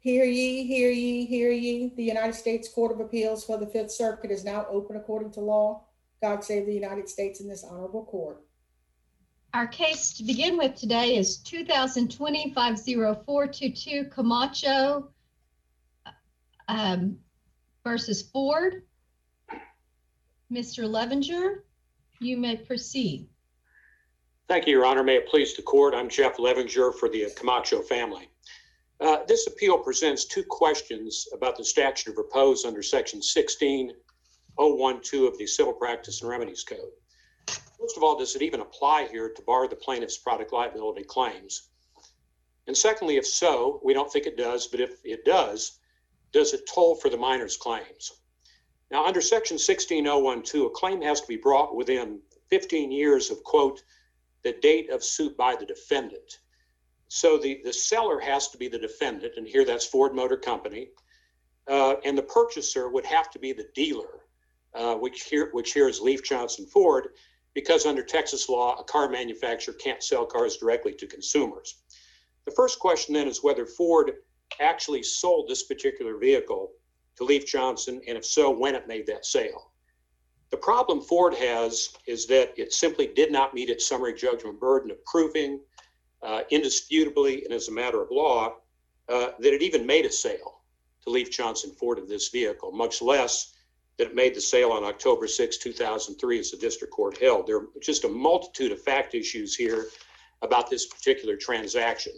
Hear ye, hear ye, hear ye. The United States Court of Appeals for the Fifth Circuit is now open according to law. God save the United States in this honorable court. Our case to begin with today is 2020-50422 Camacho versus Ford. Mr. Levenger, you may proceed. Thank you, Your Honor. May it please the court. I'm Jeff Levenger for the Camacho family. This appeal presents two questions about the statute of repose under Section 16012 of the Civil Practice and Remedies Code. First of all, does it even apply here to bar the plaintiff's product liability claims? And secondly, if so, we don't think it does, but if it does it toll for the minor's claims? Now, under Section 16012, a claim has to be brought within 15 years of, quote, the date of suit by the defendant. So the seller has to be the defendant, and here that's Ford Motor Company, and the purchaser would have to be the dealer, which here is Leif Johnson Ford, because under Texas law, a car manufacturer can't sell cars directly to consumers. The first question then is whether Ford actually sold this particular vehicle to Leif Johnson, and if so, when it made that sale. The problem Ford has is that it simply did not meet its summary judgment burden of proving indisputably and as a matter of law that it even made a sale to Leif Johnson Ford of this vehicle, much less that it made the sale on October 6, 2003 as the district court held. There are just a multitude of fact issues here about this particular transaction.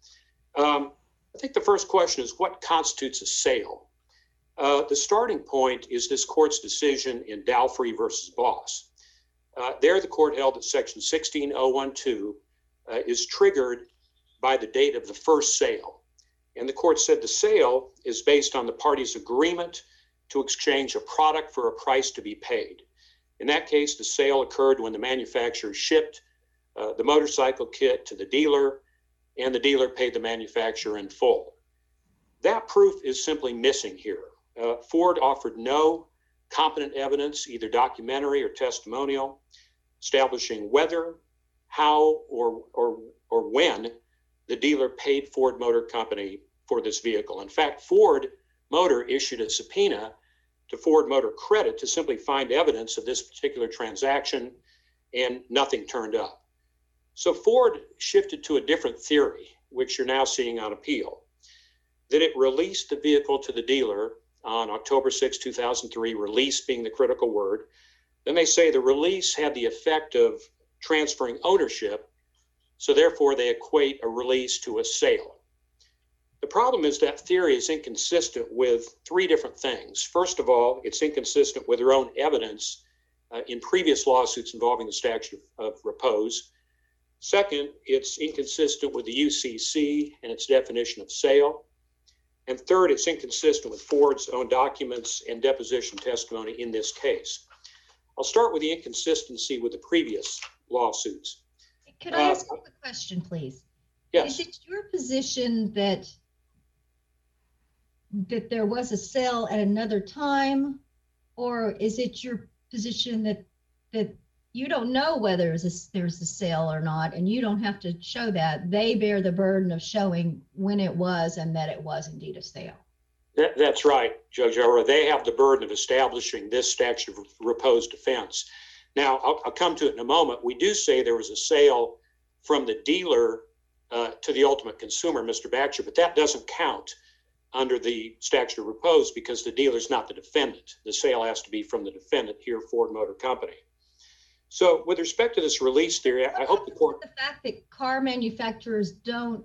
I think the first question is what constitutes a sale? The starting point is this court's decision in Dalfrey versus Boss. There the court held that Section 16012 is triggered by the date of the first sale. And the court said the sale is based on the parties' agreement to exchange a product for a price to be paid. In that case, the sale occurred when the manufacturer shipped the motorcycle kit to the dealer, and the dealer paid the manufacturer in full. That proof is simply missing here. Ford offered no competent evidence, either documentary or testimonial, establishing whether, how, or when the dealer paid Ford Motor Company for this vehicle. In fact, Ford Motor issued a subpoena to Ford Motor Credit to simply find evidence of this particular transaction, and nothing turned up. So Ford shifted to a different theory, which you're now seeing on appeal, that it released the vehicle to the dealer on October 6, 2003, release being the critical word. Then they say the release had the effect of transferring ownership, so therefore they equate a release to a sale. The problem is that theory is inconsistent with three different things. First of all, it's inconsistent with their own evidence in previous lawsuits involving the statute of repose. Second, it's inconsistent with the UCC and its definition of sale. And third, it's inconsistent with Ford's own documents and deposition testimony in this case. I'll start with the inconsistency with the previous lawsuits. Could I ask a quick question, please? Yes. Is it your position that there was a sale at another time, or is it your position that you don't know whether there's a sale or not, and you don't have to show that? They bear the burden of showing when it was and that it was indeed a sale. That's right, Judge Elra. They have the burden of establishing this statute of repose defense. Now, I'll come to it in a moment. We do say there was a sale from the dealer to the ultimate consumer, Mr. Batcher, but that doesn't count under the statute of repose because the dealer's not the defendant. The sale has to be from the defendant here, Ford Motor Company. So with respect to this release theory, I hope the court... The fact that car manufacturers don't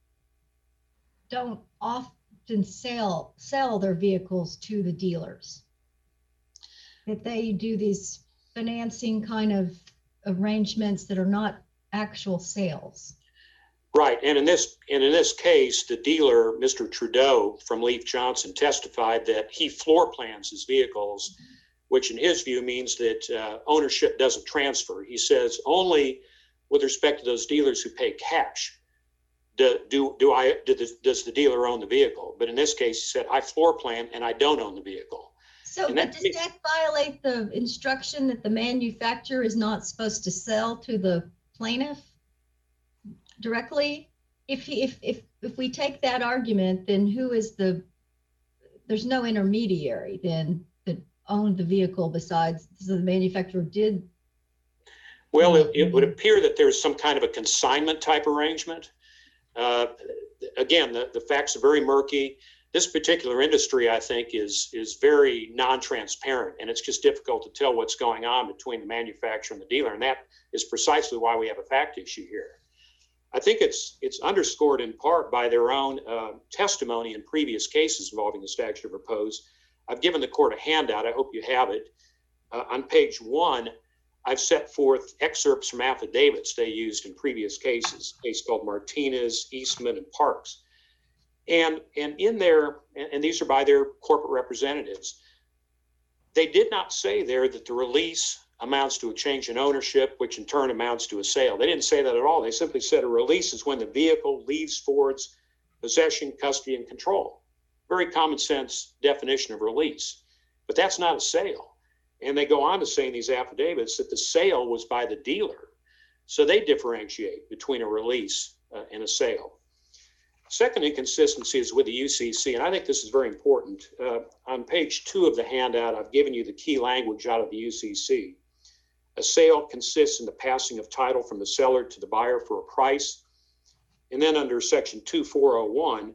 often sell their vehicles to the dealers, that they do these financing kind of arrangements that are not actual sales. Right, and in this case, the dealer, Mr. Trudeau from Leif Johnson, testified that he floor plans his vehicles, which in his view means that ownership doesn't transfer. He says only with respect to those dealers who pay cash does the dealer own the vehicle. But in this case, he said, I floor plan and I don't own the vehicle. So does that violate the instruction that the manufacturer is not supposed to sell to the plaintiff directly? if we take that argument, then who is there's no intermediary then that owned the vehicle besides, so the manufacturer did. Well, it would appear that there's some kind of a consignment type arrangement. Again, the facts are very murky. This particular industry, I think, is very non-transparent, and it's just difficult to tell what's going on between the manufacturer and the dealer, and that is precisely why we have a fact issue here. I think it's underscored in part by their own testimony in previous cases involving the statute of repose. I've given the court a handout. I hope you have it. On page 1, I've set forth excerpts from affidavits they used in previous cases, a case called Martinez, Eastman, and Parks. And in there, and these are by their corporate representatives, they did not say there that the release amounts to a change in ownership, which in turn amounts to a sale. They didn't say that at all. They simply said a release is when the vehicle leaves Ford's possession, custody, and control. Very common sense definition of release. But that's not a sale. And they go on to say in these affidavits that the sale was by the dealer. So they differentiate between a release and a sale. Second inconsistency is with the UCC, and I think this is very important. On page 2 of the handout, I've given you the key language out of the UCC. A sale consists in the passing of title from the seller to the buyer for a price. And then under section 2401,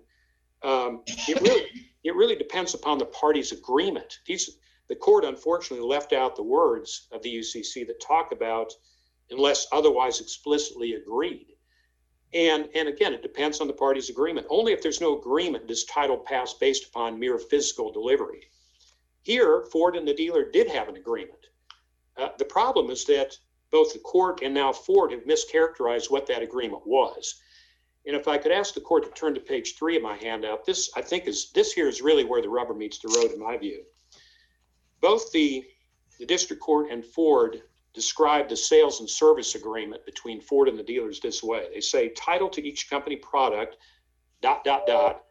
it really depends upon the party's agreement. The court unfortunately left out the words of the UCC that talk about unless otherwise explicitly agreed. And again, it depends on the party's agreement. Only if there's no agreement does title pass based upon mere physical delivery. Here, Ford and the dealer did have an agreement. The problem is that both the court and now Ford have mischaracterized what that agreement was. And if I could ask the court to turn to page 3 of my handout, this here is really where the rubber meets the road in my view. Both the district court and Ford describe the sales and service agreement between Ford and the dealers this way. They say title to each company product, ... shall ...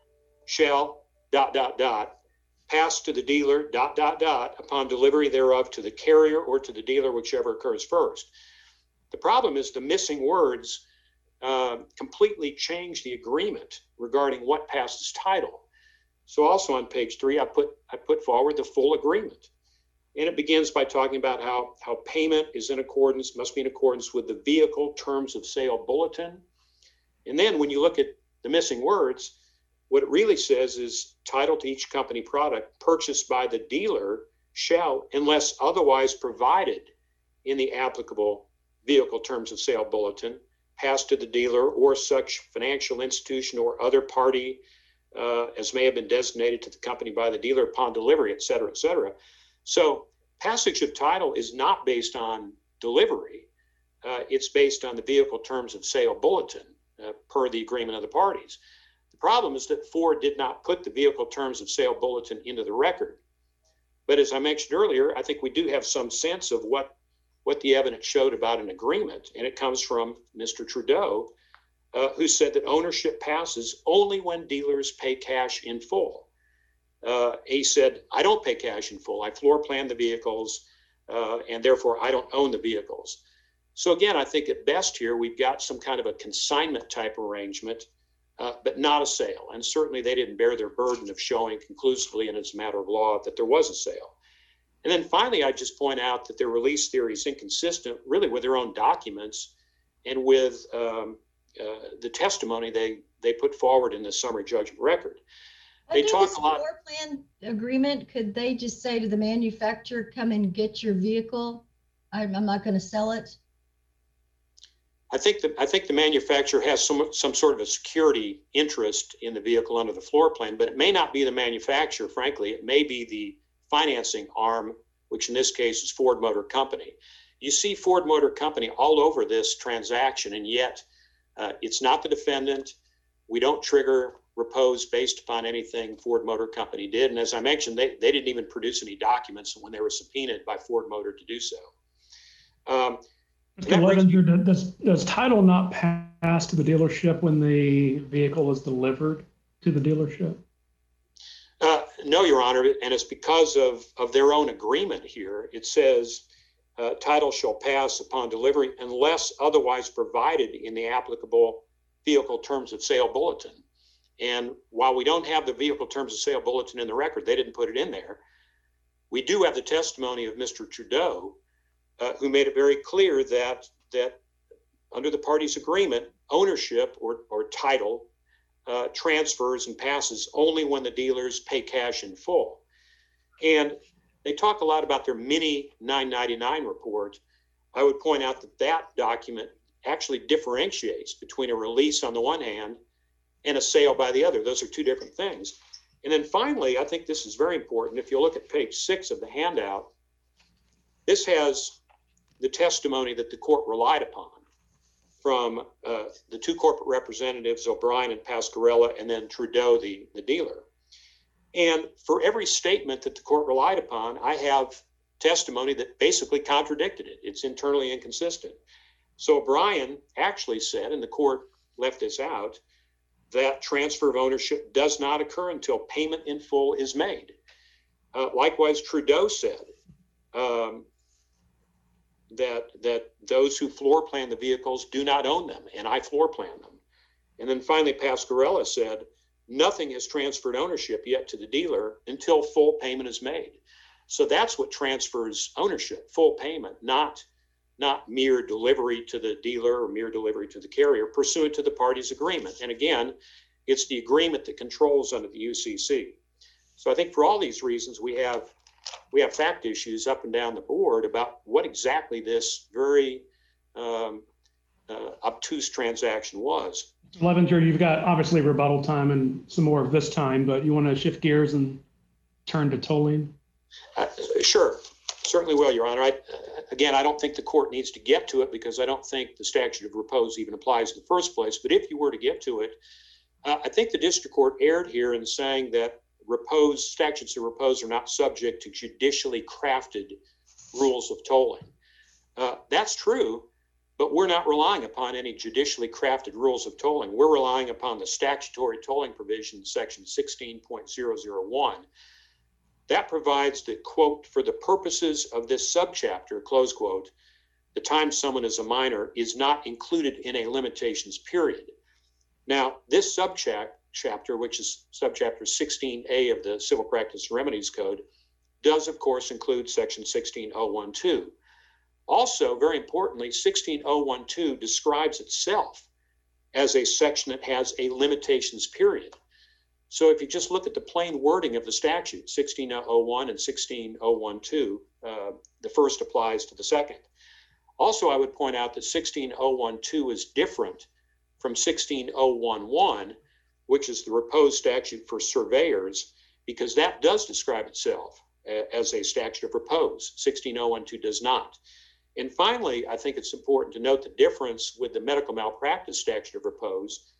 pass to the dealer ... upon delivery thereof to the carrier or to the dealer, whichever occurs first. The problem is the missing words completely change the agreement regarding what passes title. So also on page 3, I put forward the full agreement. And it begins by talking about how payment is must be in accordance with the vehicle terms of sale bulletin. And then when you look at the missing words, what it really says is title to each company product purchased by the dealer shall, unless otherwise provided in the applicable vehicle terms of sale bulletin, pass to the dealer or such financial institution or other party as may have been designated to the company by the dealer upon delivery, et cetera, et cetera. So passage of title is not based on delivery. It's based on the vehicle terms of sale bulletin per the agreement of the parties. The problem is that Ford did not put the vehicle terms of sale bulletin into the record. But as I mentioned earlier, I think we do have some sense of what the evidence showed about an agreement. And it comes from Mr. Trudeau, who said that ownership passes only when dealers pay cash in full. He said, I don't pay cash in full. I floor plan the vehicles, and therefore I don't own the vehicles. So again, I think at best here, we've got some kind of a consignment type arrangement, but not a sale. And certainly they didn't bear their burden of showing conclusively, and as a matter of law, that there was a sale. And then finally, I just point out that their release theory is inconsistent really with their own documents and with the testimony they put forward in the summary judgment record. They talk a lot. Floor plan agreement, could they just say to the manufacturer, come and get your vehicle? I'm not going to sell it. I think the manufacturer has some sort of a security interest in the vehicle under the floor plan, but it may not be the manufacturer, frankly. It may be the financing arm, which in this case is Ford Motor Company. You see Ford Motor Company all over this transaction, and yet it's not the defendant. We don't trigger repose based upon anything Ford Motor Company did. And as I mentioned, they didn't even produce any documents when they were subpoenaed by Ford Motor to do so. Does title not pass to the dealership when the vehicle is delivered to the dealership? No, Your Honor, and it's because of their own agreement here. It says title shall pass upon delivery unless otherwise provided in the applicable vehicle terms of sale bulletin. And while we don't have the vehicle terms of sale bulletin in the record, they didn't put it in there. We do have the testimony of Mr. Trudeau, who made it very clear that under the parties' agreement, ownership or title transfers and passes only when the dealers pay cash in full. And they talk a lot about their mini 999 report. I would point out that that document actually differentiates between a release on the one hand and a sale by the other. Those are two different things. And then finally, I think this is very important. If you look at page 6 of the handout, this has the testimony that the court relied upon from the two corporate representatives, O'Brien and Pascarella, and then Trudeau, the dealer. And for every statement that the court relied upon, I have testimony that basically contradicted it. It's internally inconsistent. So O'Brien actually said, and the court left this out, that transfer of ownership does not occur until payment in full is made. Likewise, Trudeau said that those who floor plan the vehicles do not own them, and I floor plan them. And then finally, Pascarella said, nothing has transferred ownership yet to the dealer until full payment is made. So that's what transfers ownership, full payment, not mere delivery to the dealer or mere delivery to the carrier pursuant to the parties' agreement. And again, it's the agreement that controls under the UCC. So I think for all these reasons, we have fact issues up and down the board about what exactly this very obtuse transaction was. Levenger, you've got obviously rebuttal time and some more of this time, but you want to shift gears and turn to tolling? Sure, certainly will, Your Honor. I don't think the court needs to get to it because I don't think the statute of repose even applies in the first place. But if you were to get to it, I think the district court erred here in saying that statutes of repose are not subject to judicially crafted rules of tolling. That's true, but we're not relying upon any judicially crafted rules of tolling. We're relying upon the statutory tolling provision, section 16.001. That provides that, quote, for the purposes of this subchapter, close quote, the time someone is a minor is not included in a limitations period. Now, this subchapter, which is subchapter 16A of the Civil Practice and Remedies Code, does, of course, include section 16012. Also, very importantly, 16012 describes itself as a section that has a limitations period. So if you just look at the plain wording of the statute, 16001 and 16012, the first applies to the second. Also, I would point out that 16012 is different from 16011, which is the repose statute for surveyors, because that does describe itself as a statute of repose. 16012 does not. And finally, I think it's important to note the difference with the medical malpractice statute of repose,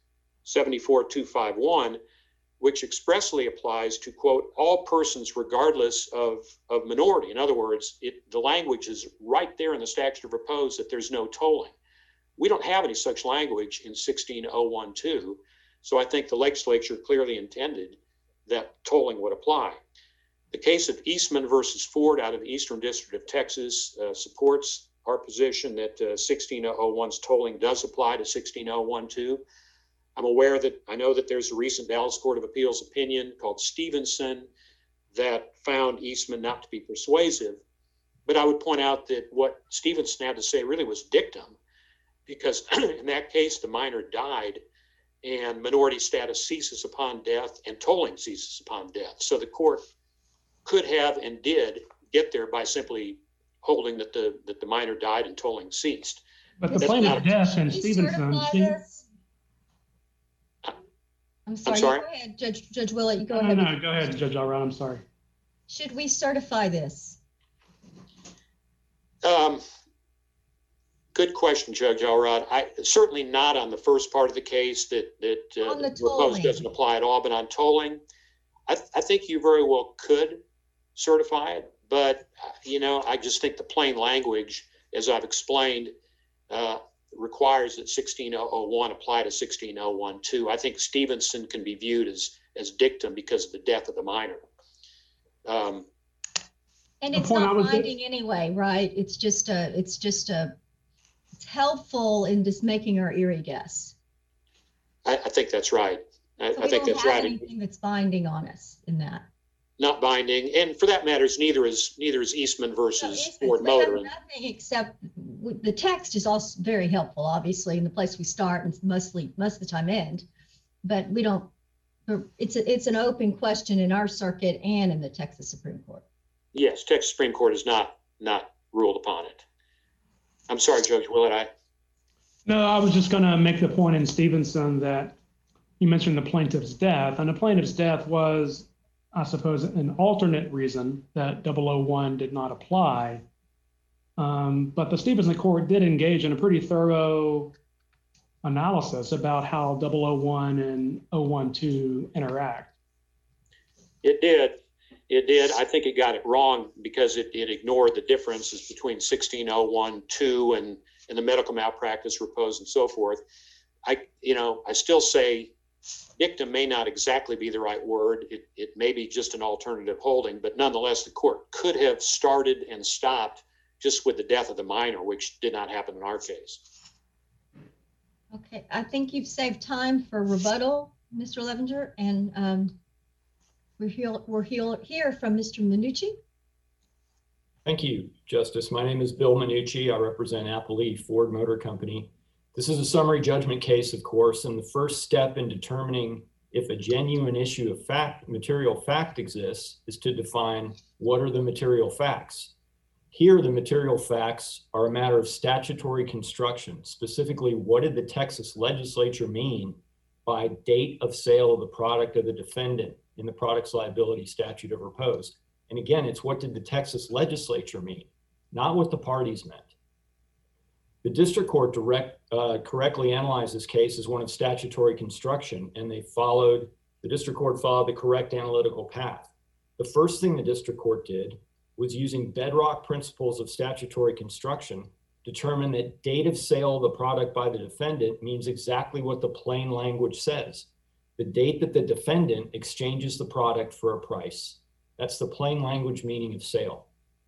74251, which expressly applies to, quote, all persons regardless of minority. In other words, the language is right there in the statute of repose that there's no tolling. We don't have any such language in 16012, so I think the legislature clearly intended that tolling would apply. The case of Eastman versus Ford out of the Eastern District of Texas supports our position that 16001's tolling does apply to 16012. I know that there's a recent Dallas Court of Appeals opinion called Stevenson that found Eastman not to be persuasive, but I would point out that what Stevenson had to say really was dictum, because in that case, the minor died and minority status ceases upon death and tolling ceases upon death. So the court could have and did get there by simply holding that the minor died and tolling ceased. But the plaintiff's death in Stevenson. I'm sorry. Go ahead, Judge Willett. You go ahead. No, go ahead, Judge Alron. I'm sorry. Should we certify this? Good question, Judge Elrod. Certainly not on the first part of the case that On the repose doesn't apply at all, but on tolling, I think you very well could certify it. But, I just think the plain language, as I've explained, requires that 16001 apply to 16012. I think Stevenson can be viewed as dictum because of the death of the minor. And it's not binding anyway, right? It's helpful in just making our eerie guess. I think that's right. I So we think don't that's have right. anything that's binding on us in that. Not binding, and for that matter, neither is Eastman No, versus Eastman, Ford we have Motor. nothing except the text is also very helpful, obviously, in the place we start and most of the time end. But we don't. It's an open question in our circuit and in the Texas Supreme Court. Yes, Texas Supreme Court has not ruled upon it. I'm sorry, Judge Willett. No, I was just going to make the point in Stevenson that you mentioned the plaintiff's death, and the plaintiff's death was, I suppose, an alternate reason that 001 did not apply. But the Stevenson court did engage in a pretty thorough analysis about how 001 and 012 interact. It did. I think it got it wrong because it ignored the differences between 1601-2 and the medical malpractice repose and so forth. I still say dictum may not exactly be the right word. It may be just an alternative holding, but nonetheless, the court could have started and stopped just with the death of the minor, which did not happen in our case. Okay, I think you've saved time for rebuttal, Mr. Levenger, and we're here from Mr. Minucci. Thank you, Justice. My name is Bill Minucci. I represent Applee Ford Motor Company. This is a summary judgment case, of course, and the first step in determining if a genuine issue of material fact exists is to define what are the material facts. Here, the material facts are a matter of statutory construction. Specifically, what did the Texas legislature mean by date of sale of the product of the defendant in the products liability statute of repose? And again, it's what did the Texas legislature mean, not what the parties meant. The district court correctly analyzed this case as one of statutory construction, and the district court followed the correct analytical path. The first thing the district court did was, using bedrock principles of statutory construction, determine that date of sale of the product by the defendant means exactly what the plain language says. The date that the defendant exchanges the product for a price. That's the plain language meaning of sale.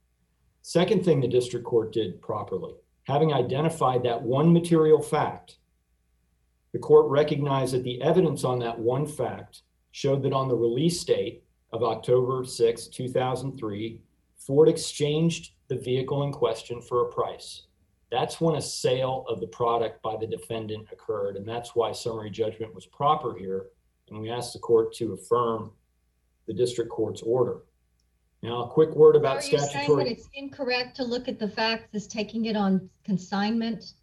Second thing the district court did properly, having identified that one material fact, the court recognized that the evidence on that one fact showed that on the release date of October 6, 2003, Ford exchanged the vehicle in question for a price. That's when a sale of the product by the defendant occurred, and that's why summary judgment was proper here, and we asked the court to affirm the district court's order. Now, a quick word about statutory. Are you saying that it's incorrect to look at the facts as taking it on consignment?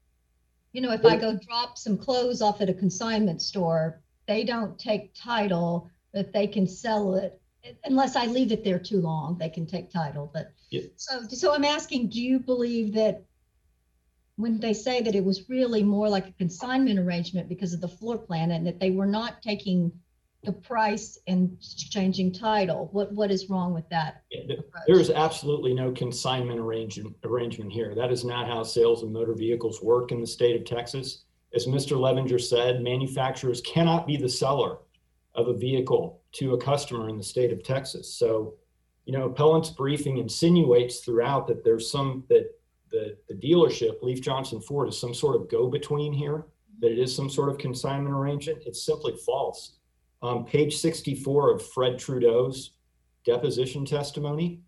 You know, if I go drop some clothes off at a consignment store, they don't take title, but they can sell it. Unless I leave it there too long, they can take title. But yeah. So I'm asking, do you believe that when they say that it was really more like a consignment arrangement because of the floor plan and that they were not taking the price and changing title, what is wrong with that? Yeah, there is absolutely no consignment arrangement here. That is not how sales of motor vehicles work in the state of Texas. As Mr. Levenger said, manufacturers cannot be the seller of a vehicle to a customer in the state of Texas. So, you know, appellant's briefing insinuates throughout that there's that the dealership, Leif Johnson Ford, is some sort of go-between here, that it is some sort of consignment arrangement. It's simply false. Page 64 of Fred Trudeau's deposition testimony.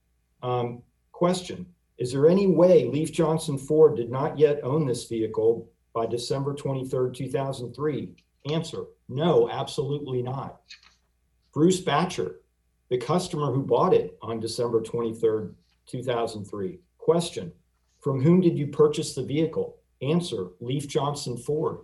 Question, is there any way Leif Johnson Ford did not yet own this vehicle by December 23rd, 2003? Answer, no, absolutely not. Bruce Batcher, the customer who bought it on December 23rd, 2003. Question, from whom did you purchase the vehicle? Answer, Leif Johnson Ford.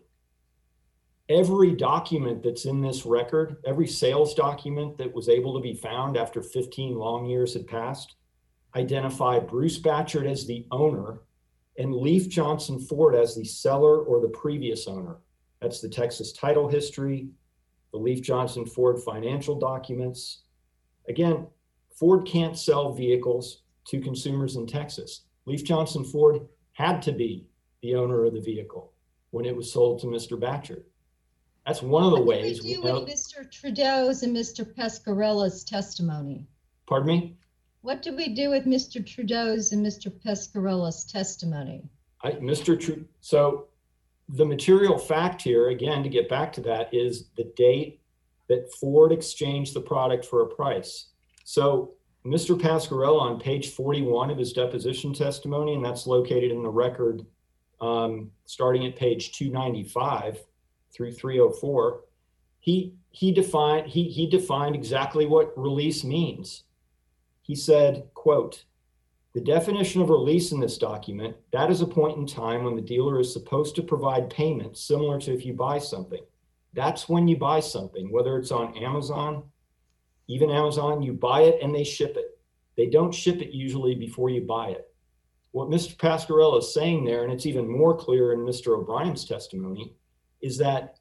Every document that's in this record, every sales document that was able to be found after 15 long years had passed, identified Bruce Batcher as the owner and Leif Johnson Ford as the seller or the previous owner. That's the Texas title history, the Leif Johnson Ford financial documents. Again, Ford can't sell vehicles to consumers in Texas. Leif Johnson Ford had to be the owner of the vehicle when it was sold to Mr. Batcher. That's one of the ways. What do we do with Mr. Trudeau's and Mr. Pescarella's testimony? Pardon me? What do we do with Mr. Trudeau's and Mr. Pescarella's testimony? So the material fact here, again, to get back to that, is the date that Ford exchanged the product for a price. So Mr. Pasquarella, on page 41 of his deposition testimony, and that's located in the record starting at page 295 through 304, he defined exactly what release means. He said, quote, "The definition of release in this document, that is a point in time when the dealer is supposed to provide payment similar to if you buy something. That's when you buy something, whether it's on Amazon, even Amazon, you buy it and they ship it. They don't ship it usually before you buy it." What Mr. Pasquarella is saying there, and it's even more clear in Mr. O'Brien's testimony, is that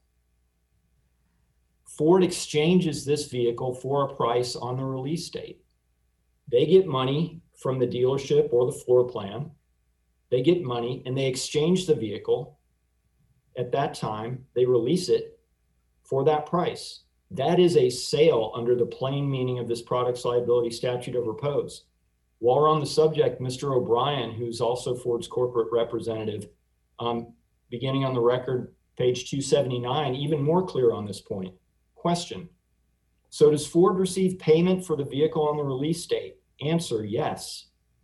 Ford exchanges this vehicle for a price on the release date. They get money from the dealership or the floor plan. They get money and they exchange the vehicle. At that time, they release it for that price. That is a sale under the plain meaning of this product's liability statute of repose. While we're on the subject, Mr. O'Brien, who's also Ford's corporate representative, beginning on the record, page 279, even more clear on this point. Question: so does Ford receive payment for the vehicle on the release date? Answer: yes.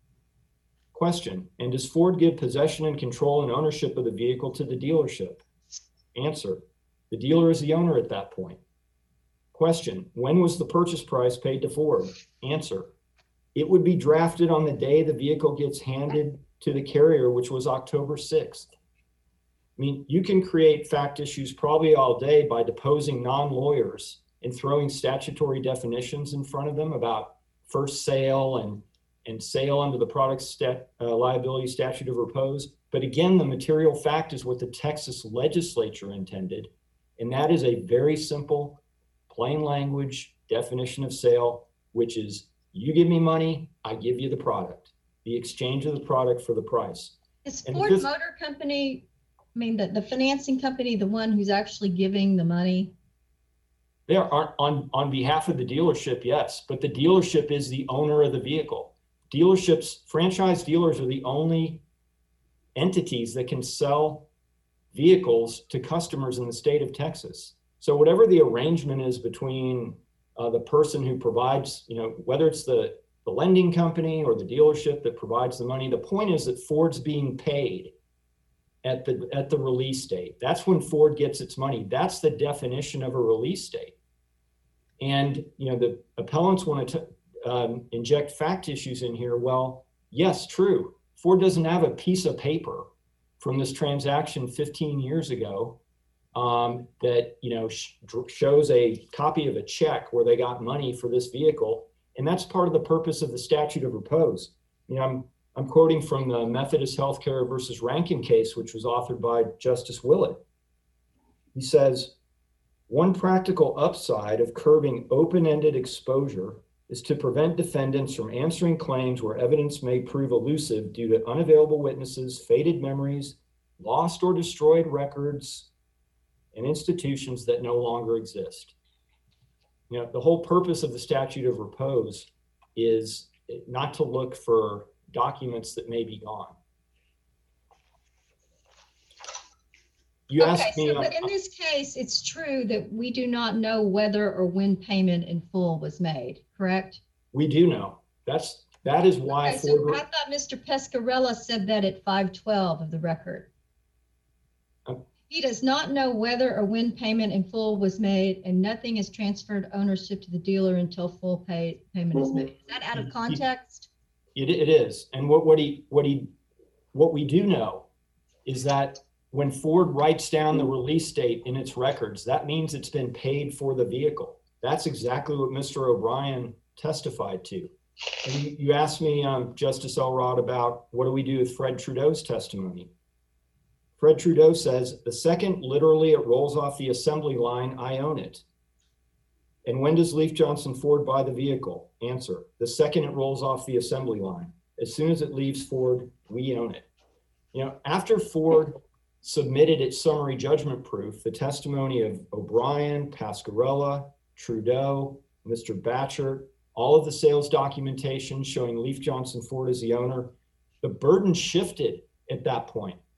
Question: and does Ford give possession and control and ownership of the vehicle to the dealership? Answer: the dealer is the owner at that point. Question: when was the purchase price paid to Ford? Answer: it would be drafted on the day the vehicle gets handed to the carrier, which was October 6th. I mean, you can create fact issues probably all day by deposing non-lawyers and throwing statutory definitions in front of them about first sale and sale under the product's liability statute of repose. But again, the material fact is what the Texas legislature intended, and that is a very simple, plain language definition of sale, which is you give me money, I give you the product, the exchange of the product for the price. Is Ford Motor Company, I mean, the financing company, the one who's actually giving the money? They are on behalf of the dealership, yes, but the dealership is the owner of the vehicle. Dealerships, franchise dealers are the only entities that can sell vehicles to customers in the state of Texas. So whatever the arrangement is between the person who provides, whether it's the lending company or the dealership that provides the money, the point is that Ford's being paid at the release date. That's when Ford gets its money. That's the definition of a release date. And the appellants want to inject fact issues in here. Well, yes, true. Ford doesn't have a piece of paper from this transaction 15 years ago that shows a copy of a check where they got money for this vehicle, and that's part of the purpose of the statute of repose. I'm quoting from the Methodist Healthcare versus Rankin case, which was authored by Justice Willett. He says, one practical upside of curbing open-ended exposure is to prevent defendants from answering claims where evidence may prove elusive due to unavailable witnesses, faded memories, lost or destroyed records, and institutions that no longer exist. The whole purpose of the statute of repose is not to look for documents that may be gone. You asked me. But in this case, it's true that we do not know whether or when payment in full was made, correct? We do know. That is why. Okay, so I thought Mr. Pasquarella said that at 512 of the record. He does not know whether or when payment in full was made, and nothing is transferred ownership to the dealer until full payment is made. Is that out of context? It is. And what we do know is that when Ford writes down the release date in its records, that means it's been paid for the vehicle. That's exactly what Mr. O'Brien testified to. And you asked me, Justice Elrod, about what do we do with Fred Trudeau's testimony. Fred Trudeau says, the second literally it rolls off the assembly line, I own it. And when does Leif Johnson Ford buy the vehicle? Answer, the second it rolls off the assembly line. As soon as it leaves Ford, we own it. After Ford submitted its summary judgment proof, the testimony of O'Brien, Pasquarella, Trudeau, Mr. Batcher, all of the sales documentation showing Leif Johnson Ford as the owner, the burden shifted at that point.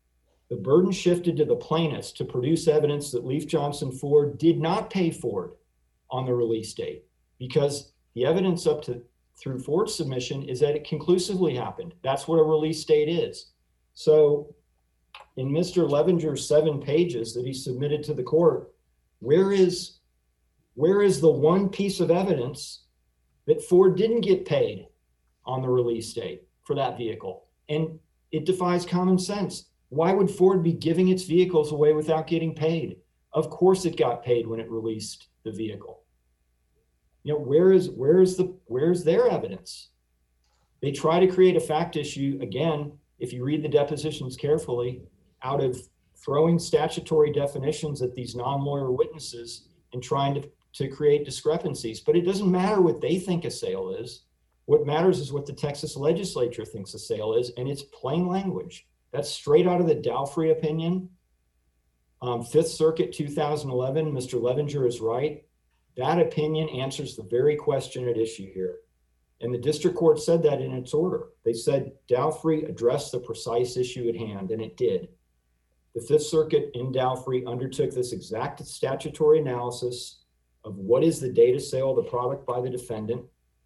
the burden shifted to the plaintiffs to produce evidence that Leif Johnson Ford did not pay Ford on the release date, because the evidence up to through Ford's submission is that it conclusively happened. That's what a release date is. So in Mr. Levenger's 7 pages that he submitted to the court, where is the one piece of evidence that Ford didn't get paid on the release date for that vehicle? And it defies common sense. Why would Ford be giving its vehicles away without getting paid? Of course it got paid when it released the vehicle. You know, where's their evidence? They try to create a fact issue, again, if you read the depositions carefully, out of throwing statutory definitions at these non-lawyer witnesses and trying to create discrepancies. But it doesn't matter what they think a sale is. What matters is what the Texas legislature thinks a sale is, and it's plain language. That's straight out of the Dalfrey opinion. Fifth Circuit 2011, Mr. Levenger is right. That opinion answers the very question at issue here. And the district court said that in its order. They said Dalfrey addressed the precise issue at hand, and it did. The Fifth Circuit in Dalfrey undertook this exact statutory analysis of what is the date of sale of the product by the defendant.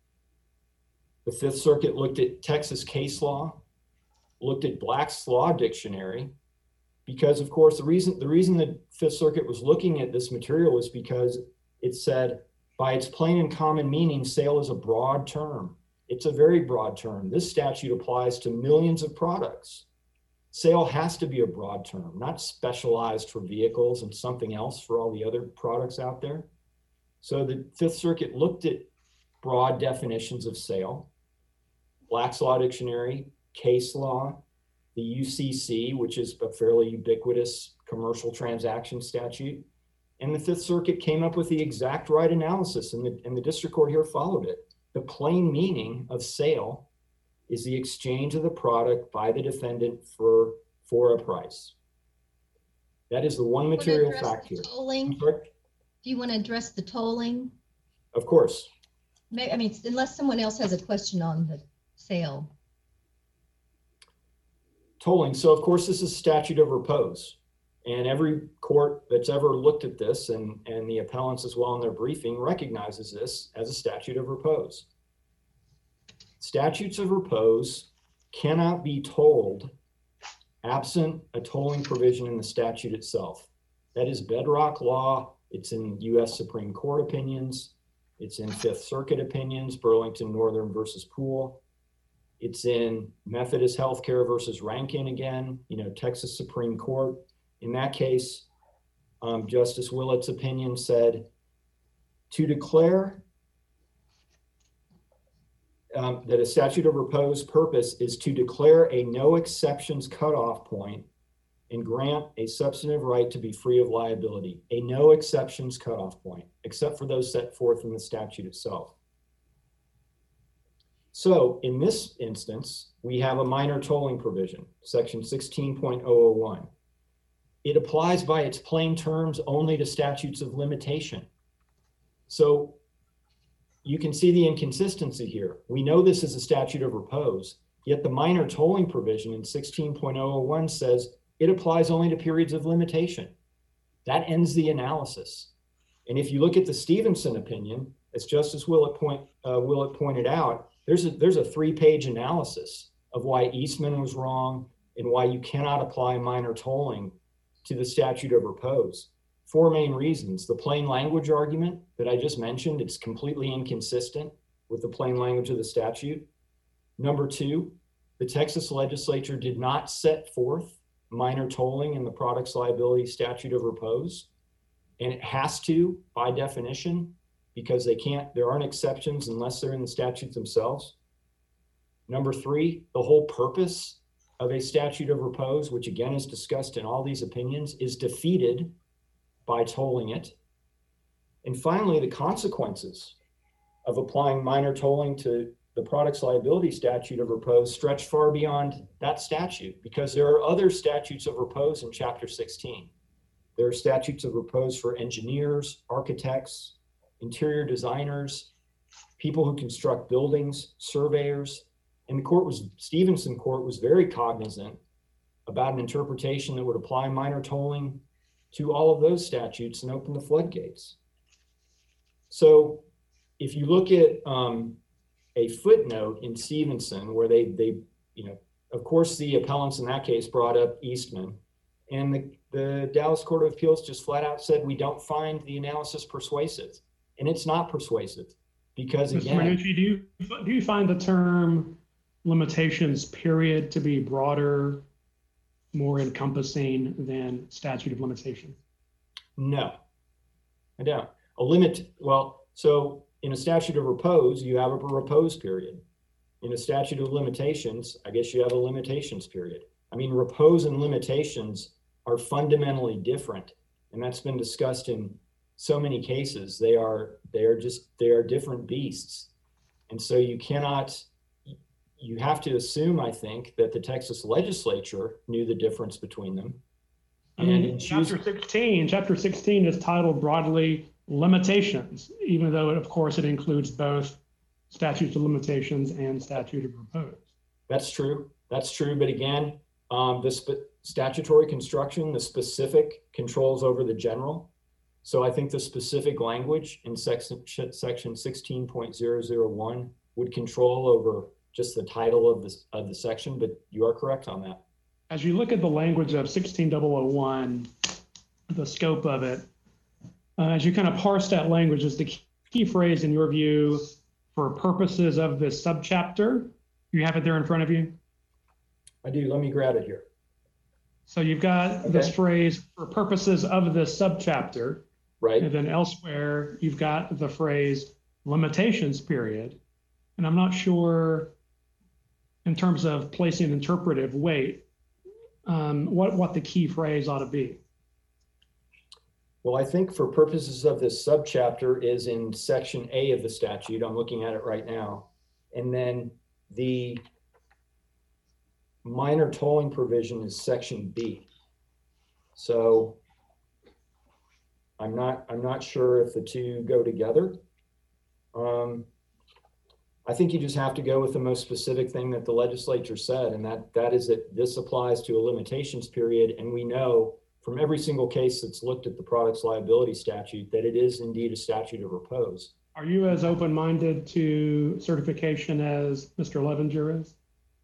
The Fifth Circuit looked at Texas case law, looked at Black's Law Dictionary, because of course the reason the Fifth Circuit was looking at this material is because it said, by its plain and common meaning, sale is a broad term. It's a very broad term. This statute applies to millions of products. Sale has to be a broad term, not specialized for vehicles and something else for all the other products out there. So the Fifth Circuit looked at broad definitions of sale, Black's Law Dictionary, case law, the UCC, which is a fairly ubiquitous commercial transaction statute. And the Fifth Circuit came up with the exact right analysis, and the district court here followed it. The plain meaning of sale is the exchange of the product by the defendant for a price. That is the one material fact here. Tolling? Do you want to address the tolling? Of course. I mean, unless someone else has a question on the sale. Tolling. So of course, this is statute of repose. And every court that's ever looked at this, and the appellants as well in their briefing, recognizes this as a statute of repose. Statutes of repose cannot be tolled absent a tolling provision in the statute itself. That is bedrock law. It's in U.S. Supreme Court opinions. It's in Fifth Circuit opinions, Burlington Northern versus Poole. It's in Methodist Healthcare versus Rankin again, Texas Supreme Court. In that case, Justice Willett's opinion said, to declare that a statute of repose purpose is to declare a no exceptions cutoff point and grant a substantive right to be free of liability, a no exceptions cutoff point, except for those set forth in the statute itself. So in this instance, we have a minor tolling provision, section 16.001. It applies by its plain terms only to statutes of limitation. So you can see the inconsistency here. We know this is a statute of repose, yet the minor tolling provision in 16.001 says it applies only to periods of limitation. That ends the analysis. And if you look at the Stevenson opinion, as Justice Willett pointed out, there's a 3-page analysis of why Eastman was wrong and why you cannot apply minor tolling to the statute of repose. 4 main reasons. The plain language argument that I just mentioned, it's completely inconsistent with the plain language of the statute. Number 2, the Texas legislature did not set forth minor tolling in the products liability statute of repose. And it has to, by definition, because there aren't exceptions unless they're in the statutes themselves. Number 3, the whole purpose of a statute of repose, which again is discussed in all these opinions, is defeated by tolling it. And finally, the consequences of applying minor tolling to the products liability statute of repose stretch far beyond that statute, because there are other statutes of repose in Chapter 16. There are statutes of repose for engineers, architects, interior designers, people who construct buildings, surveyors. And Stevenson Court was very cognizant about an interpretation that would apply minor tolling to all of those statutes and open the floodgates. So if you look at a footnote in Stevenson where they, of course, the appellants in that case brought up Eastman, and the Dallas Court of Appeals just flat out said, we don't find the analysis persuasive. And it's not persuasive because, Mr. again, Minucci, do you find the term limitations period to be broader, more encompassing than statute of limitation? no, I don't. So in a statute of repose, you have a repose period. In a statute of limitations, I guess you have a limitations period. I mean, repose and limitations are fundamentally different, and that's been discussed in so many cases. They are different beasts. And so you have to assume, I think, that the Texas legislature knew the difference between them. I mean, chapter 16 is titled broadly limitations, even though, of course, it includes both statutes of limitations and statute of repose. That's true. But again, the statutory construction, the specific controls over the general. So I think the specific language in section 16.001 would control over just the title of the section, but you are correct on that. As you look at the language of 16.001, the scope of it, as you kind of parse that language, is the key phrase in your view for purposes of this subchapter? You have it there in front of you? I do. Let me grab it here. So you've got this phrase for purposes of this subchapter. Right. And then elsewhere, you've got the phrase limitations period. And I'm not sure in terms of placing interpretive weight, what the key phrase ought to be. Well, I think for purposes of this subchapter is in section A of the statute. I'm looking at it right now. And then the minor tolling provision is section B. So I'm not sure if the two go together. I think you just have to go with the most specific thing that the legislature said, and that is that this applies to a limitations period. And we know from every single case that's looked at the products liability statute that it is indeed a statute of repose. Are you as open-minded to certification as Mr. Levenger is?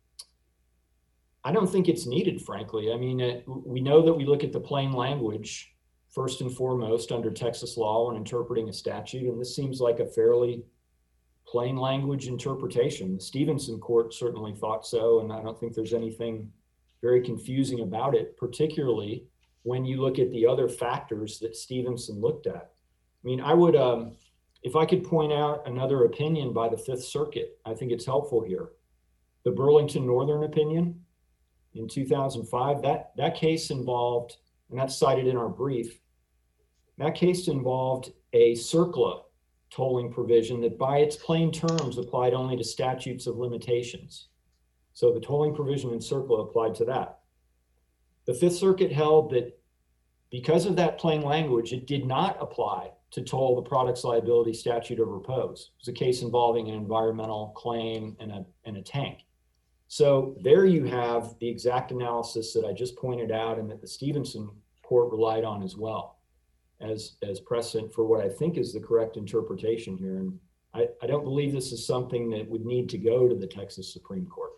I don't think it's needed, frankly. I mean, we know that we look at the plain language first and foremost under Texas law when interpreting a statute, and this seems like a fairly plain language interpretation. The Stevenson court certainly thought so, and I don't think there's anything very confusing about it, particularly when you look at the other factors that Stevenson looked at. I mean, I would, if I could point out another opinion by the Fifth Circuit, I think it's helpful here. The Burlington Northern opinion in 2005, that case involved, and that's cited in our brief, that case involved a CERCLA tolling provision that by its plain terms applied only to statutes of limitations. So the tolling provision in CERCLA applied to that. The Fifth Circuit held that because of that plain language, it did not apply to toll the products liability statute of repose. It was a case involving an environmental claim and a tank. So there you have the exact analysis that I just pointed out and that the Stevenson court relied on as well as precedent for what I think is the correct interpretation here. And I don't believe this is something that would need to go to the Texas Supreme Court.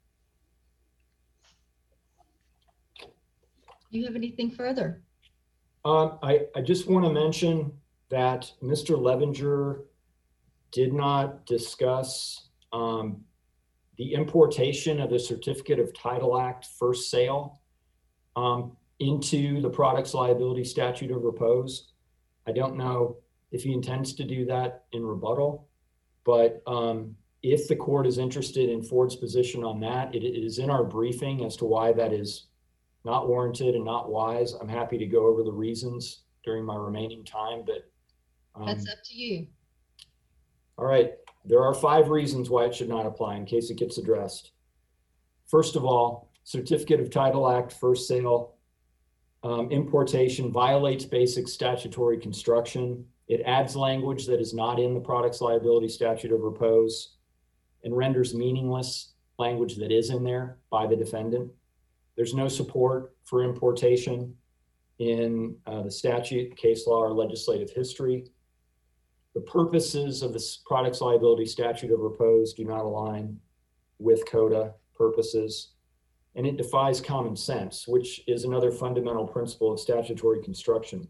Do you have anything further? I just want to mention that Mr. Levenger did not discuss the importation of the Certificate of Title Act first sale into the products liability statute of repose. I don't know if he intends to do that in rebuttal, but if the court is interested in Ford's position on that, it is in our briefing as to why that is not warranted and not wise. I'm happy to go over the reasons during my remaining time, but That's up to you. all right. There are 5 reasons why it should not apply in case it gets addressed. First of all, Certificate of Title Act first sale importation violates basic statutory construction. It adds language that is not in the products liability statute of repose and renders meaningless language that is in there by the defendant. There's no support for importation in the statute, case law, or legislative history. The purposes of this products liability statute of repose do not align with CODA purposes, and it defies common sense, which is another fundamental principle of statutory construction.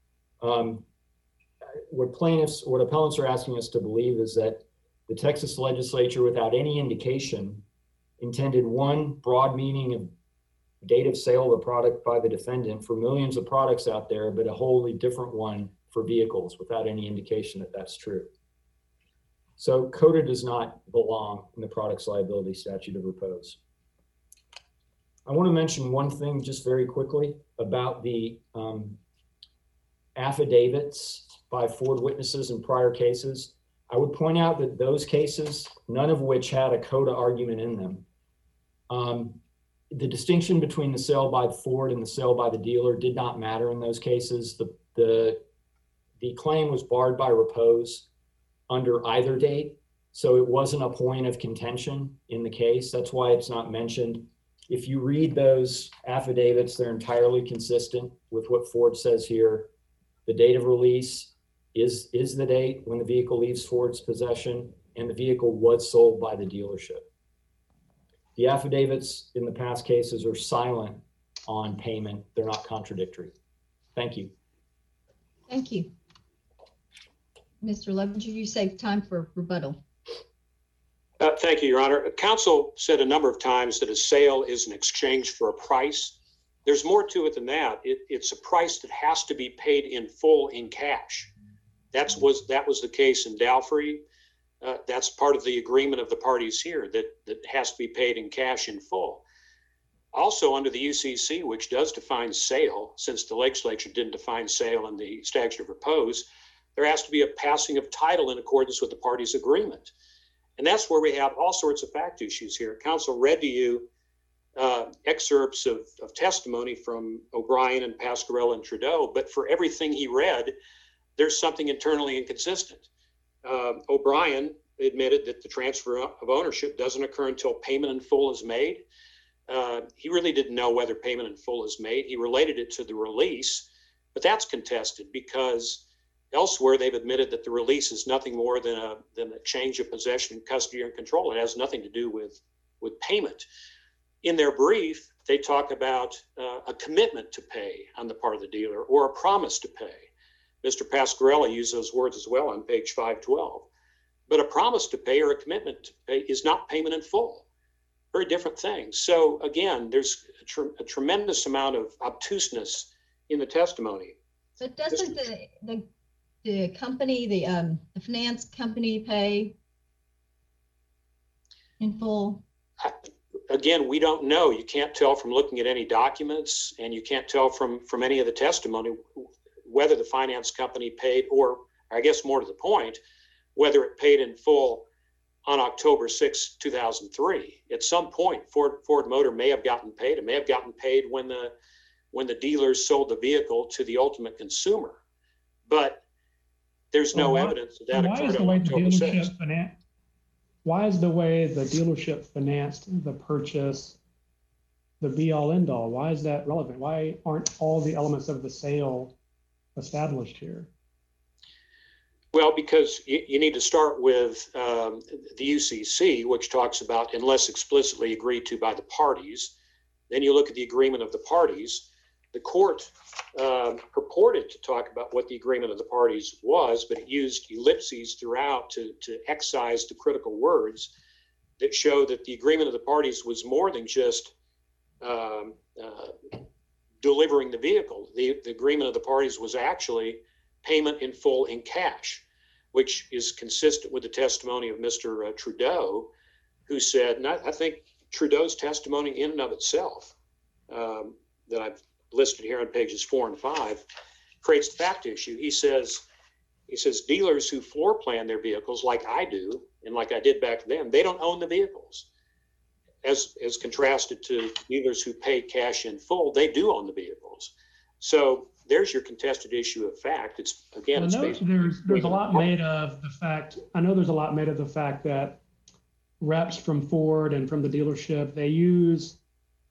What appellants are asking us to believe is that the Texas legislature, without any indication, intended one broad meaning of date of sale of the product by the defendant for millions of products out there, but a wholly different one for vehicles without any indication that that's true. So CODA does not belong in the products liability statute of repose. I want to mention one thing just very quickly about the affidavits by Ford witnesses in prior cases. I would point out that those cases, none of which had a CODA argument in them. The distinction between the sale by Ford and the sale by the dealer did not matter in those cases. The claim was barred by repose under either date, so it wasn't a point of contention in the case. That's why it's not mentioned. If you read those affidavits, they're entirely consistent with what Ford says here. The date of release is the date when the vehicle leaves Ford's possession, and the vehicle was sold by the dealership. The affidavits in the past cases are silent on payment. They're not contradictory. Thank you. Thank you. Mr. Levenger, you saved time for rebuttal. Thank you, Your Honor. Counsel said a number of times that a sale is an exchange for a price. There's more to it than that. It's a price that has to be paid in full in cash. That was the case in Dalfrey. That's part of the agreement of the parties here, that has to be paid in cash in full. Also under the UCC, which does define sale, since the legislature didn't define sale in the statute of repose, there has to be a passing of title in accordance with the parties' agreement. And that's where we have all sorts of fact issues here. Counsel read to you excerpts of testimony from O'Brien and Pasquarello and Trudeau, but for everything he read, there's something internally inconsistent. O'Brien admitted that the transfer of ownership doesn't occur until payment in full is made. He really didn't know whether payment in full is made. He related it to the release, but that's contested because elsewhere they've admitted that the release is nothing more than a change of possession, custody, and control. It has nothing to do with payment. In their brief, they talk about a commitment to pay on the part of the dealer or a promise to pay. Mr. Pasquarello used those words as well on page 512. But a promise to pay or a commitment to pay is not payment in full. Very different things. So again, there's a tremendous amount of obtuseness in the testimony. But doesn't the company, the finance company, pay in full? Again, we don't know. You can't tell from looking at any documents, and you can't tell from any of the testimony whether the finance company paid, or I guess more to the point, whether it paid in full on October 6, 2003. At some point, Ford Motor may have gotten paid. It may have gotten paid when the dealers sold the vehicle to the ultimate consumer. But there's no evidence that occurred on October 6. Why is the way the dealership financed the purchase the be-all, end-all? Why is that relevant? Why aren't all the elements of the sale established here? Well, because you need to start with the UCC, which talks about unless explicitly agreed to by the parties. Then you look at the agreement of the parties. The court purported to talk about what the agreement of the parties was, but it used ellipses throughout to excise the critical words that show that the agreement of the parties was more than just delivering the vehicle. The agreement of the parties was actually payment in full in cash, which is consistent with the testimony of Mr. Trudeau, who said, and I think Trudeau's testimony in and of itself that I've listed here on pages 4 and 5 creates the fact issue. He says dealers who floor plan their vehicles like I do and like I did back then, they don't own the vehicles. As contrasted to dealers who pay cash in full, they do own the vehicles. So there's your contested issue of fact. It's again, it's there's a lot made of the fact. I know there's a lot made of the fact that reps from Ford and from the dealership, they use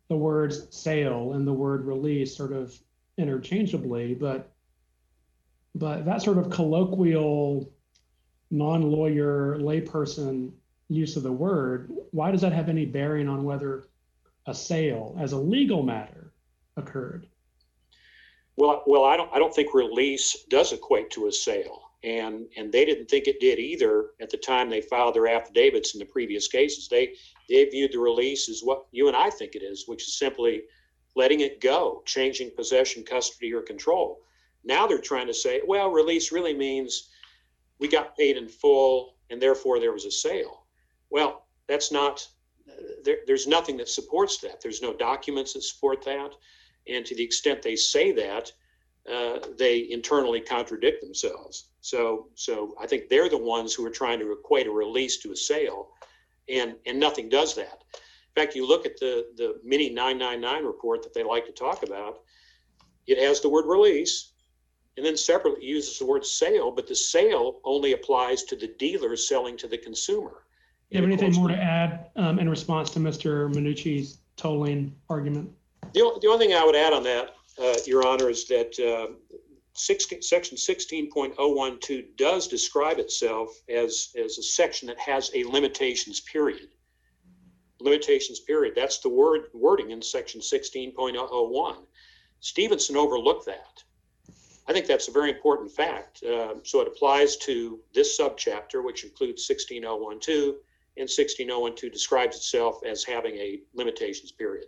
the words sale and the word release sort of interchangeably, but that sort of colloquial, non-lawyer, layperson use of the word, why does that have any bearing on whether a sale as a legal matter occurred? Well, I don't think release does equate to a sale. And they didn't think it did either at the time they filed their affidavits in the previous cases. They viewed the release as what you and I think it is, which is simply letting it go, changing possession, custody, or control. Now they're trying to say, well, release really means we got paid in full and therefore there was a sale. Well, that's not, there's nothing that supports that. There's no documents that support that. And to the extent they say that, they internally contradict themselves. So I think they're the ones who are trying to equate a release to a sale, and nothing does that. In fact, you look at the mini 999 report that they like to talk about, it has the word release, and then separately uses the word sale, but the sale only applies to the dealer selling to the consumer. Do you have anything more to add in response to Mr. Minucci's tolling argument? The only thing I would add on that, Your Honor, is that section 16.012 does describe itself as a section that has a limitations period. Limitations period. That's the wording in section 16.001. Stevenson overlooked that. I think that's a very important fact. So it applies to this subchapter, which includes 16.012, and 16.012 describes itself as having a limitations period.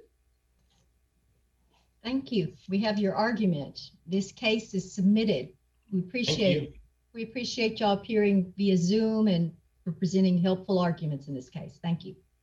Thank you. We have your argument. This case is submitted. We appreciate y'all appearing via Zoom and for presenting helpful arguments in this case. Thank you.